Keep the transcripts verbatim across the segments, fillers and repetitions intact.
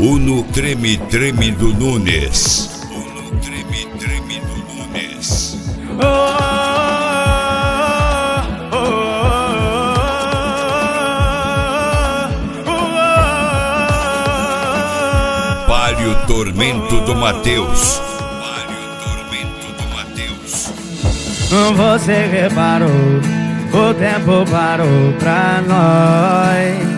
Uno Treme Treme do Nunes. Uno Treme Treme do Nunes. Oh, oh, oh, oh, oh. Palio Tormento do Mateus. Palio Tormento do Mateus. Você reparou, o tempo parou pra nós.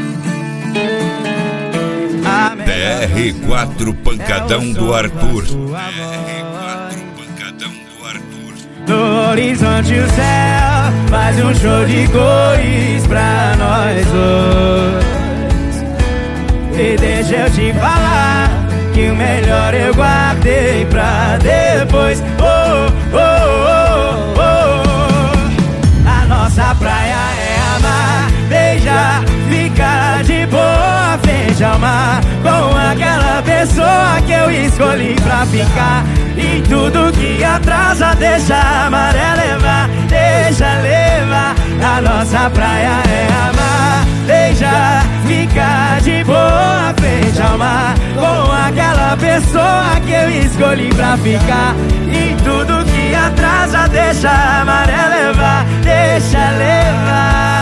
D R quatro Pancadão do Arthur. D R quatro Pancadão do Arthur. No horizonte o céu faz um show de cores pra nós dois. E deixa eu te falar que o melhor eu guardei pra depois. Oh, oh, oh, oh. A nossa praia é amar, beijar, ficar de boa frente ao mar, com aquela pessoa que eu escolhi pra ficar. E tudo que atrasa deixa a maré levar, deixa levar. A nossa praia é amar, beijar, ficar de boa frente ao mar, com aquela pessoa que eu escolhi pra ficar. E tudo que atrasa deixa a maré levar, deixa levar.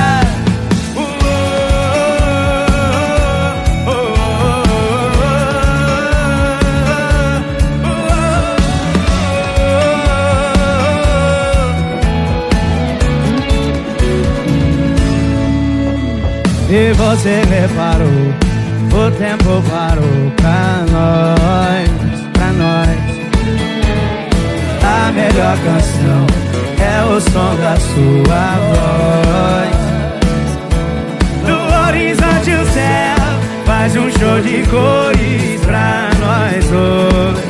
E você reparou, o tempo parou pra nós, pra nós. A melhor canção é o som da sua voz. No horizonte o céu faz um show de cores pra nós dois.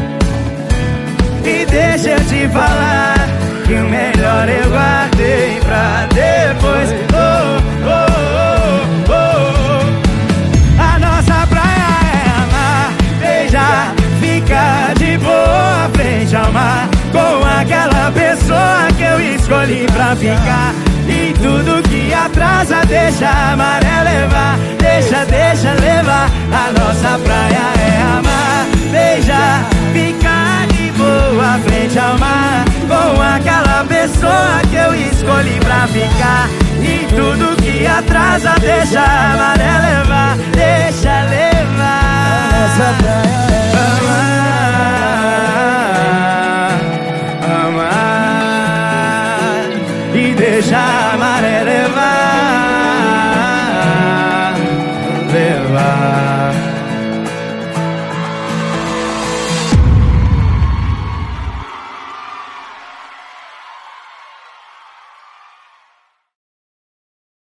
E deixa eu te falar que o melhor eu guardei pra depois. Oh, oh, oh, oh. A nossa praia é amar, beijar, ficar de boa frente ao mar, com aquela pessoa que eu escolhi pra ficar. E tudo que atrasa deixa a maré levar, deixa, deixa levar. A nossa praia é amar, beijar, ficar de boa frente ao mar, com aquela pessoa que eu escolhi pra ficar. E tudo que atrasa deixa a maré levar, deixa levar. A nossa praia é amar, amar, e deixa a maré levar.